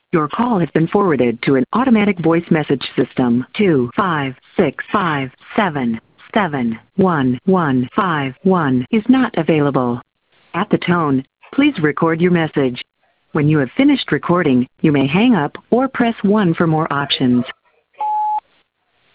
Your call has been forwarded to an automatic voice message system. 25657711151 is not available. At the tone, please record your message. When you have finished recording, you may hang up or press 1 for more options.